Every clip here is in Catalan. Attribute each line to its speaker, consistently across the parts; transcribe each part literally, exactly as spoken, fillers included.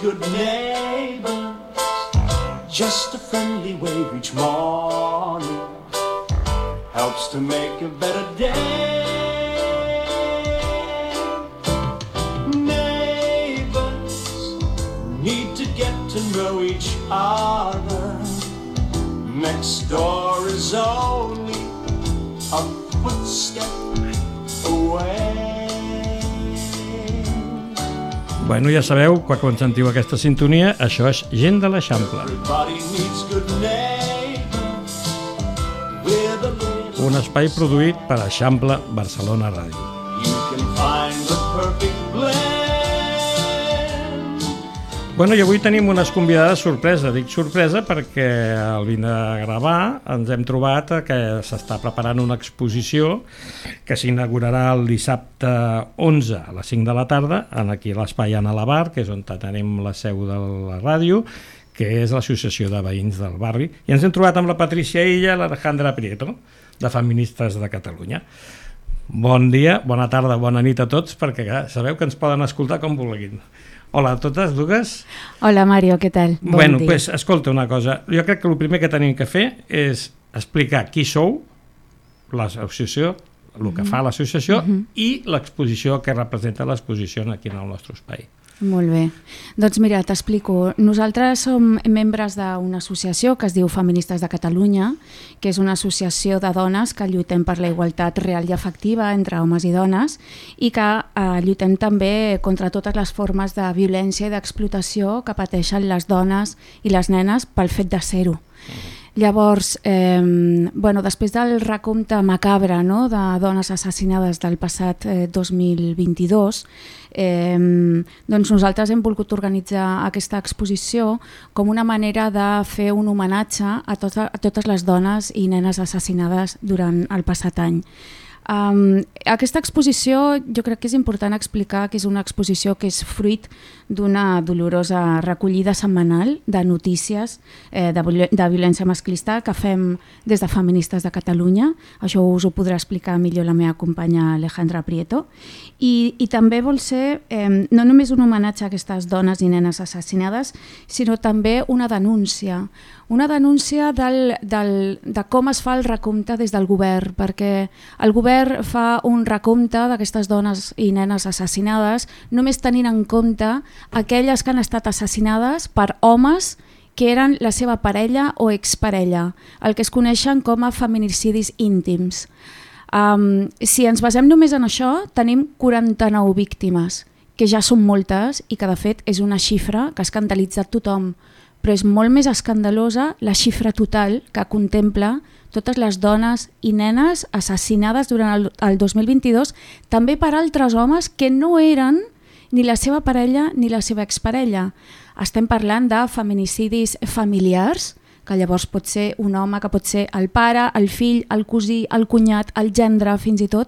Speaker 1: good neighbors, just a friendly wave each morning helps to make a better day. Neighbors need to get to know each other. Next door is only a footstep away.
Speaker 2: Bueno, ja sabeu, quan sentiu aquesta sintonia, això és Gent de l'Eixample. Un espai produït per Eixample Barcelona Ràdio. Bueno, i avui tenim unes convidades sorpresa. Dic sorpresa perquè al vindre a gravar ens hem trobat que s'està preparant una exposició que s'inaugurarà el dissabte onze a les cinc de la tarda, aquí a l'Espai Anna Labar, que és on tenim la seu de la ràdio, que és l'Associació de Veïns del Barri. I ens hem trobat amb la Patricia Illa i l'Alejandra Prieto, de Feministes de Catalunya. Bon dia, bona tarda, bona nit a tots, perquè ja sabeu que ens poden escoltar com vulguin. Hola a totes dues.
Speaker 3: Hola Mario, què tal? Bon
Speaker 2: bueno,
Speaker 3: dia.
Speaker 2: Pues, escolta una cosa, jo crec que el primer que tenim que fer és explicar qui sou, l'associació, el que fa l'associació uh-huh. i l'exposició que representa l'exposició aquí en el nostre espai.
Speaker 3: Molt bé. Doncs mira, t'explico. Nosaltres som membres d'una associació que es diu Feministes de Catalunya, que és una associació de dones que lluitem per la igualtat real i efectiva entre homes i dones i que eh, lluitem també contra totes les formes de violència i d'explotació que pateixen les dones i les nenes pel fet de ser-ho. Llavors, eh, bueno, després del recompte macabre, no?, de dones assassinades del passat eh, dos mil vint-i-dos, eh, doncs nosaltres hem volgut organitzar aquesta exposició com una manera de fer un homenatge a, tot, a totes les dones i nenes assassinades durant el passat any. Um, aquesta exposició jo crec que és important explicar que és una exposició que és fruit d'una dolorosa recollida setmanal de notícies eh, de, de violència masclista que fem des de Feministes de Catalunya. Això us ho podrà explicar millor la meva companya Alejandra Prieto. I, i també vol ser eh, no només un homenatge a aquestes dones i nenes assassinades, sinó també una denúncia una denúncia del, del, de com es fa el recompte des del govern, perquè el govern fa un recompte d'aquestes dones i nenes assassinades només tenint en compte aquelles que han estat assassinades per homes que eren la seva parella o exparella, el que es coneixen com a feminicidis íntims. Um, si ens basem només en això, tenim quaranta-nou víctimes, que ja són moltes i que de fet és una xifra que ha escandalitzat tothom, però és molt més escandalosa la xifra total que contempla totes les dones i nenes assassinades durant el, el dos mil vint-i-dos, també per altres homes que no eren ni la seva parella ni la seva exparella. Estem parlant de feminicidis familiars, que llavors pot ser un home que pot ser el pare, el fill, el cosí, el cunyat, el gendre fins i tot,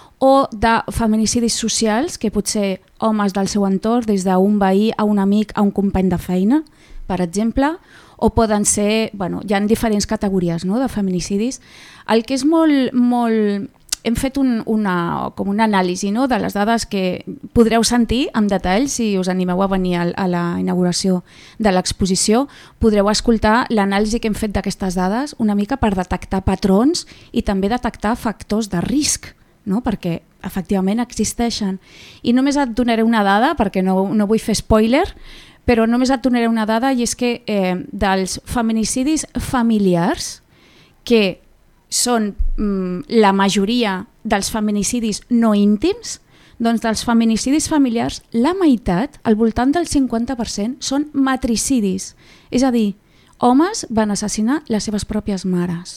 Speaker 3: o de feminicidis socials, que pot ser homes del seu entorn, des d'un veí a un amic, a un company de feina, per exemple, o poden ser, bueno, hi ha diferents categories, no?, de feminicidis. El que és molt, molt... Hem fet un, una, com una anàlisi, no?, de les dades que podreu sentir en detall si us animeu a venir a, a la inauguració de l'exposició. Podreu escoltar l'anàlisi que hem fet d'aquestes dades una mica per detectar patrons i també detectar factors de risc, no?, perquè efectivament existeixen. I només et donaré una dada, perquè no, no vull fer spoiler, però només et donaré una dada i és que eh, dels feminicidis familiars, que són mm, la majoria dels feminicidis no íntims, doncs dels feminicidis familiars la meitat, al voltant del cinquanta per cent, són matricidis. És a dir, homes van assassinar les seves pròpies mares.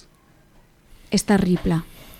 Speaker 3: És terrible.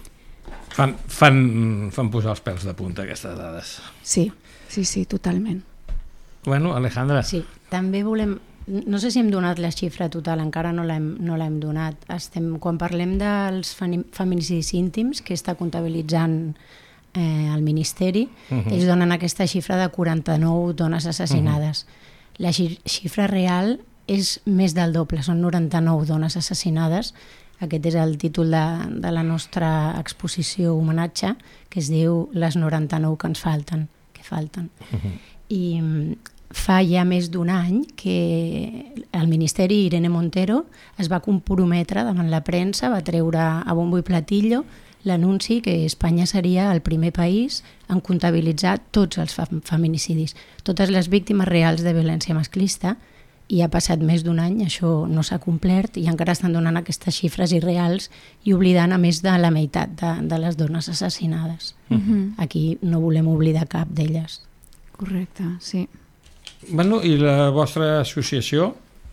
Speaker 2: Fan, fan, fan posar els pèls de punta aquestes dades.
Speaker 3: Sí, sí, sí, totalment.
Speaker 2: Bueno, Alejandra.
Speaker 4: Sí, també volem... No sé si hem donat la xifra total, encara no l'hem, no l'hem donat. Estem, quan parlem dels feminicidis íntims, que està comptabilitzant eh, el Ministeri, uh-huh. ells donen aquesta xifra de quaranta-nou dones assassinades. Uh-huh. La xifra real és més del doble, són noranta-nou dones assassinades. Aquest és el títol de, de la nostra exposició homenatge, que es diu Les noranta-nou que ens falten, que falten. Uh-huh. I fa ja més d'un any que el Ministeri, Irene Montero, es va comprometre davant la premsa, va treure a bombo i platillo l'anunci que Espanya seria el primer país en comptabilitzar tots els feminicidis, totes les víctimes reals de violència masclista, i ha passat més d'un any, això no s'ha complert i encara estan donant aquestes xifres irreals i oblidant a més de la meitat de, de les dones assassinades. Uh-huh. Aquí no volem oblidar cap d'elles.
Speaker 3: Correcte, sí.
Speaker 2: Bueno, i la vostra associació,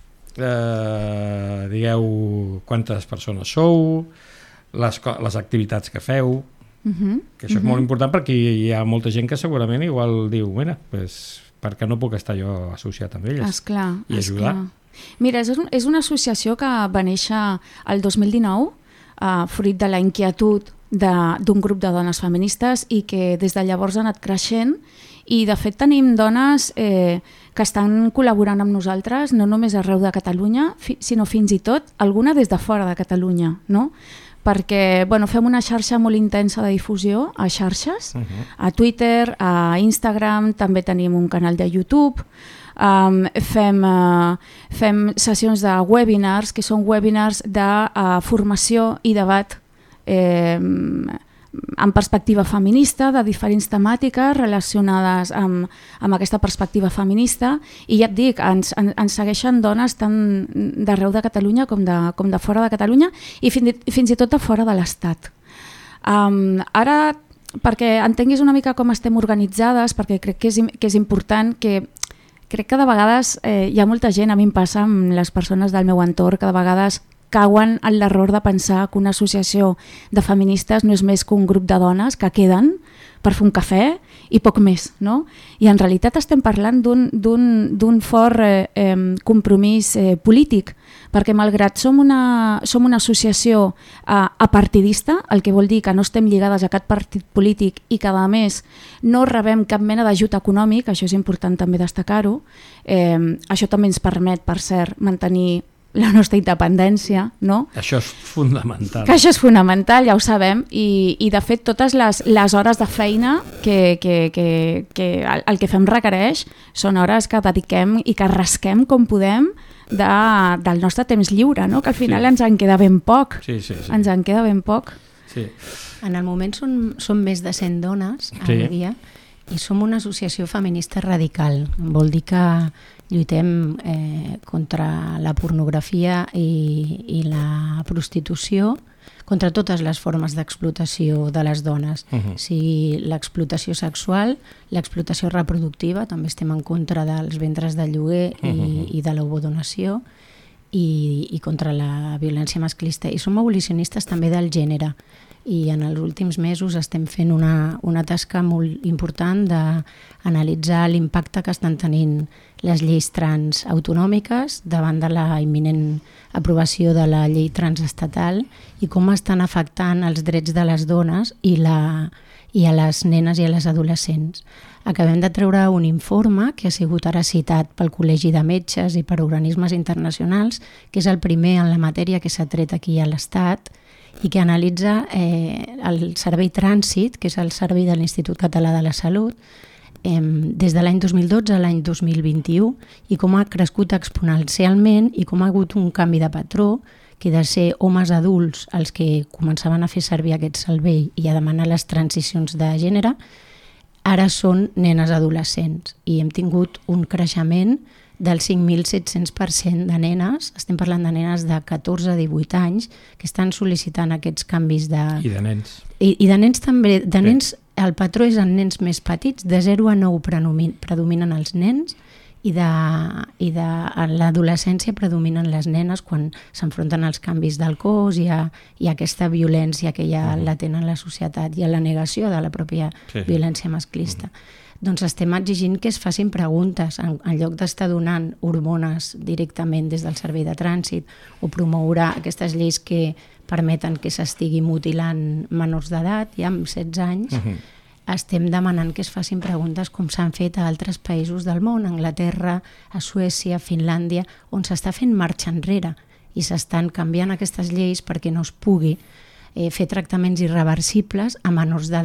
Speaker 2: eh, digueu quantes persones sou, les, les activitats que feu, uh-huh. que això és uh-huh. molt important perquè hi ha molta gent que segurament igual diu, mira, pues, per què no puc estar jo associat amb elles
Speaker 3: esclar,
Speaker 2: i ajudar?
Speaker 3: Esclar. Mira, és, un, és una associació que va néixer el dos mil dinou, eh, fruit de la inquietud d'un grup de dones feministes i que des de llavors ha anat creixent. I de fet tenim dones eh, que estan col·laborant amb nosaltres no només arreu de Catalunya, fi, sinó fins i tot alguna des de fora de Catalunya, no? Perquè bueno, fem una xarxa molt intensa de difusió a xarxes, uh-huh. a Twitter, a Instagram, també tenim un canal de YouTube, um, fem, uh, fem sessions de webinars, que són webinars de uh, formació i debat eh, en perspectiva feminista, de diferents temàtiques relacionades amb, amb aquesta perspectiva feminista, i ja et dic, ens, en, ens segueixen dones tant d'arreu de Catalunya com de, com de fora de Catalunya i fins, fins i tot de fora de l'Estat. Um, ara, perquè entenguis una mica com estem organitzades, perquè crec que és, que és important, que crec que de vegades eh, hi ha molta gent, a mi em passa amb les persones del meu entorn, que de vegades cauen en l'error de pensar que una associació de feministes no és més que un grup de dones que queden per fer un cafè i poc més, no? I en realitat estem parlant d'un fort eh, eh, compromís eh, polític, perquè malgrat som una, som una associació eh, apartidista, el que vol dir que no estem lligades a cap partit polític i que a més no rebem cap mena d'ajut econòmic, això és important també destacar-ho, eh, això també ens permet, per cert, mantenir la nostra independència, no?
Speaker 2: Això és fundamental.
Speaker 3: Que això és fonamental, ja ho sabem, i, i de fet totes les, les hores de feina que, que, que, que el, el que fem requereix són hores que dediquem i que rasquem com podem de, del nostre temps lliure, no? Que al final sí. ens en queda ben poc.
Speaker 2: Sí, sí, sí.
Speaker 3: Ens en queda ben poc.
Speaker 2: Sí.
Speaker 4: En el moment són, són més de cent dones al sí. dia i som una associació feminista radical. Vol dir que lluitem eh, contra la pornografia i, i la prostitució, contra totes les formes d'explotació de les dones. Uh-huh. Si l'explotació sexual, l'explotació reproductiva, també estem en contra dels ventres de lloguer i, uh-huh. i de l'ovodonació, i, i contra la violència masclista. I som abolicionistes també del gènere. I en els últims mesos estem fent una, una tasca molt important d'analitzar l'impacte que estan tenint les lleis trans autonòmiques davant de la imminent aprovació de la llei transestatal i com estan afectant els drets de les dones i, la, i a les nenes i a les adolescents. Acabem de treure un informe que ha sigut ara citat pel Col·legi de Metges i per organismes internacionals, que és el primer en la matèria que s'ha tret aquí a l'Estat, i que analitza eh, el servei Trànsit, que és el servei de l'Institut Català de la Salut, eh, des de l'any dos mil dotze a l'any dos mil vint-i-u, i com ha crescut exponencialment i com ha hagut un canvi de patró, que de ser homes adults els que començaven a fer servir aquest servei i a demanar les transicions de gènere, ara són nenes adolescents i hem tingut un creixement del cinc mil set-cents per cent de nenes, estem parlant de nenes de catorze a divuit anys, que estan sol·licitant aquests canvis de...
Speaker 2: I de nens.
Speaker 4: I, i de nens també. De
Speaker 2: sí.
Speaker 4: nens, el patró és en nens més petits, de zero a nou predominen els nens i de, i de a l'adolescència predominen les nenes quan s'enfronten als canvis del cos i a, i a aquesta violència que ja uh-huh. la tenen la societat i a la negació de la pròpia sí. violència masclista. Uh-huh. Doncs estem exigint que es facin preguntes en, en lloc d'estar donant hormones directament des del servei de trànsit o promoure aquestes lleis que permeten que s'estigui mutilant menors d'edat, ja amb setze anys, uh-huh. estem demanant que es facin preguntes com s'han fet a altres països del món, a Anglaterra, a Suècia, a Finlàndia, on s'està fent marxa enrere i s'estan canviant aquestes lleis perquè no es pugui eh, fer tractaments irreversibles a menors d'edat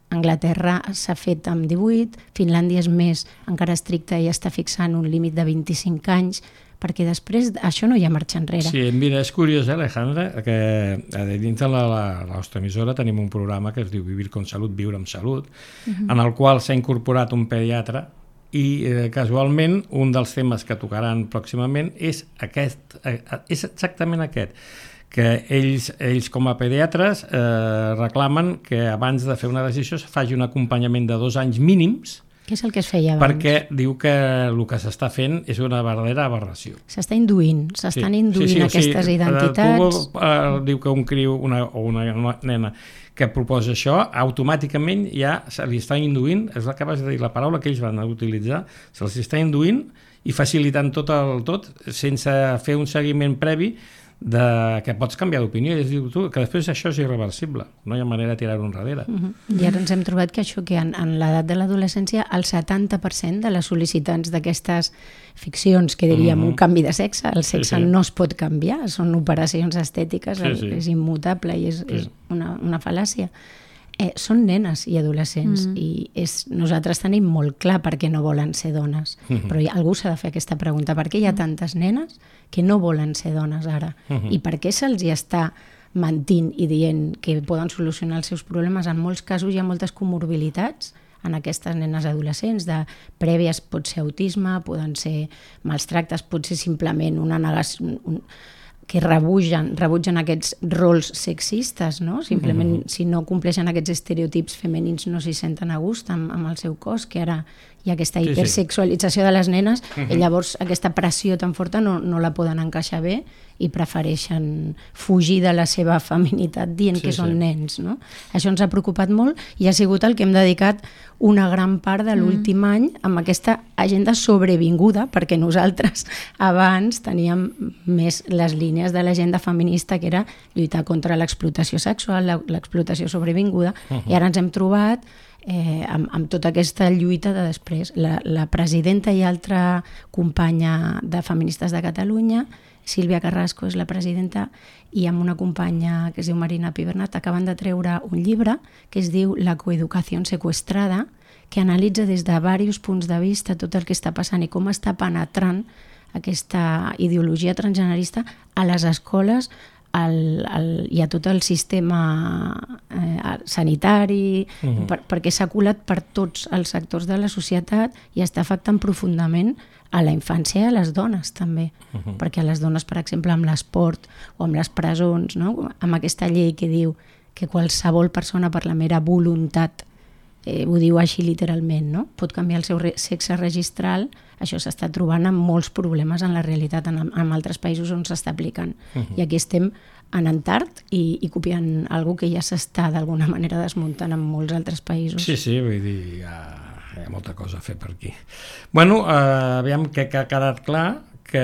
Speaker 4: Anglaterra s'ha fet amb divuit, Finlàndia és més encara estricta i està fixant un límit de vint-i-cinc anys, perquè després això no hi ha marxa enrere.
Speaker 2: Sí, mira, és curiós, eh, Alejandra, que dins de la, la, la nostra emissora tenim un programa que es diu Vivir con Salut, Viure amb Salut, uh-huh. en el qual s'ha incorporat un pediatre i eh, casualment un dels temes que tocaran pròximament és aquest, eh, és exactament aquest, que ells, ells com a pediatres eh, reclamen que abans de fer una decisió es faci un acompanyament de dos anys mínims.
Speaker 4: Què és el que es feia abans?
Speaker 2: Perquè diu que el que s'està fent és una verdadera aberració.
Speaker 4: S'està induint, s'estan sí, induint sí, sí, aquestes o sigui, identitats.
Speaker 2: Tu, eh, diu que un criu una, o una, una nena que proposa això, automàticament ja se li està induint, és el que vas dir, la paraula que ells van utilitzar, se li està induint i facilitant tot el tot sense fer un seguiment previ de que pots canviar d'opinió i diu tu que després això és irreversible, no hi ha manera de tirar-ho enrere. Uh-huh.
Speaker 4: I ara ens hem trobat que això que en, en l'edat de l'adolescència el setanta per cent de les sol·licitants d'aquestes ficcions que diríem uh-huh. un canvi de sexe, el sexe sí, sí. no es pot canviar, són operacions estètiques, sí, sí. és immutable i és, sí. és una, una fal·làcia. Eh, són nenes i adolescents mm. i és, nosaltres tenim molt clar per què no volen ser dones, mm-hmm. però hi, algú s'ha de fer aquesta pregunta, per què hi ha tantes nenes que no volen ser dones ara mm-hmm. i per què se'ls hi està mentint i dient que poden solucionar els seus problemes. En molts casos hi ha moltes comorbilitats en aquestes nenes adolescents, de prèvies pot ser autisme, poden ser mals tractes, pot ser simplement una negació, un, que rebutgen, rebutgen aquests rols sexistes, no? Simplement, mm-hmm. si no compleixen aquests estereotips femenins no s'hi senten a gust amb, amb el seu cos, que ara hi ha aquesta hipersexualització de les nenes, mm-hmm. i llavors aquesta pressió tan forta no, no la poden encaixar bé i prefereixen fugir de la seva feminitat dient sí, que són sí. nens, no? Això ens ha preocupat molt i ha sigut el que hem dedicat una gran part de l'últim mm. any amb aquesta agenda sobrevinguda, perquè nosaltres abans teníem més les línies de l'agenda feminista, que era lluitar contra l'explotació sexual, l'explotació sobrevinguda, uh-huh. i ara ens hem trobat eh, amb, amb tota aquesta lluita de després. La, la presidenta i altra companya de Feministes de Catalunya, Sílvia Carrasco és la presidenta, i amb una companya que es diu Marina Pibernat acaben de treure un llibre que es diu La coeducació seqüestrada, que analitza des de diversos punts de vista tot el que està passant i com està penetrant aquesta ideologia transgenerista a les escoles al, al, i a tot el sistema eh, sanitari, uh-huh. per, perquè s'ha colat per tots els sectors de la societat i està afectant profundament a la infància i a les dones també, uh-huh. perquè a les dones, per exemple, amb l'esport o amb les presons, no? Amb aquesta llei que diu que qualsevol persona per la mera voluntat, eh, ho diu així literalment, no? Pot canviar el seu re- sexe registral, això s'està trobant amb molts problemes en la realitat, en, en altres països on s'està aplicant. Uh-huh. I aquí estem anant tard i, i copiant algo que ja s'està d'alguna manera desmuntant en molts altres països.
Speaker 2: Sí, sí, vull dir, ja... hi ha molta cosa a fer per aquí. Bueno, eh, aviam que, que ha quedat clar que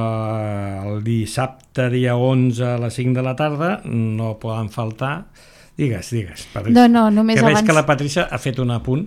Speaker 2: eh, el dissabte dia onze a les cinc de la tarda no poden faltar... Digues, digues, Patrícia.
Speaker 3: No, no, només
Speaker 2: que
Speaker 3: abans...
Speaker 2: veig que la Patrícia ha fet un apunt.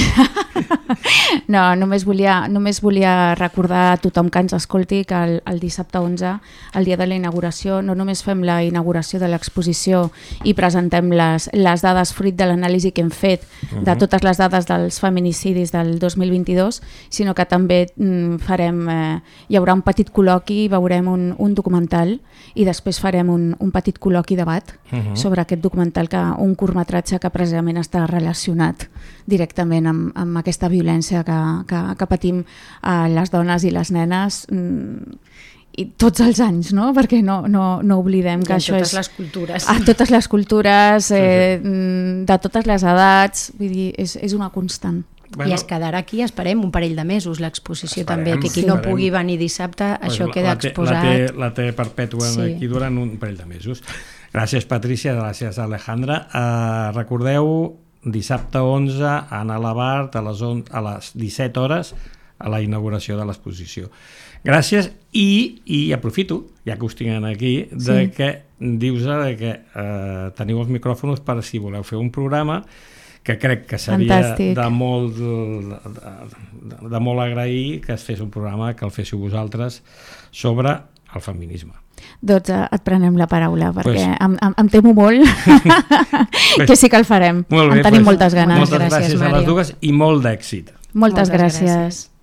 Speaker 3: No, només volia, només volia recordar a tothom que ens escolti que el, el dissabte onze, el dia de la inauguració, no només fem la inauguració de l'exposició i presentem les, les dades fruit de l'anàlisi que hem fet uh-huh. de totes les dades dels feminicidis del dos mil vint-i-dos, sinó que també mm, farem, eh, hi haurà un petit col·loqui, veurem un, un documental i després farem un, un petit col·loqui debat uh-huh. sobre aquest documental, que un curtmetratge que precisament està relacionat directament amb, amb aquesta violència que, que, que patim eh, les dones i les nenes mm, i tots els anys, no? Perquè no, no, no oblidem que això és...
Speaker 4: A totes les cultures.
Speaker 3: A totes les cultures, eh, de totes les edats, vull dir, és, és una constant.
Speaker 4: Bueno, i es quedarà aquí, esperem, un parell de mesos l'exposició també, que qui sí. no pugui venir dissabte, pues això queda
Speaker 2: la té,
Speaker 4: exposat.
Speaker 2: La té, la té perpètua sí. aquí durant un parell de mesos. Gràcies, Patrícia, gràcies, Alejandra. Uh, recordeu, dissabte onze, a Anna Labart, a les, on, a les disset hores, a la inauguració de l'exposició. Gràcies, i, i aprofito, ja que us tinguem aquí, de sí. que dius de que uh, teniu els micròfons per si voleu fer un programa que crec que seria Fantàstic. de molt de, de, de molt agrair que es fes un programa, que el féssiu vosaltres, sobre el feminisme.
Speaker 3: Doncs uh, et prenem la paraula, perquè
Speaker 2: pues,
Speaker 3: em, em, em temo molt que sí que el farem.
Speaker 2: Molt bé,
Speaker 3: en tenim
Speaker 2: pues,
Speaker 3: moltes ganes.
Speaker 2: Moltes
Speaker 4: gràcies,
Speaker 2: gràcies a les
Speaker 4: Màriu.
Speaker 2: dues i molt d'èxit.
Speaker 3: Moltes,
Speaker 4: Moltes
Speaker 3: gràcies.
Speaker 4: gràcies.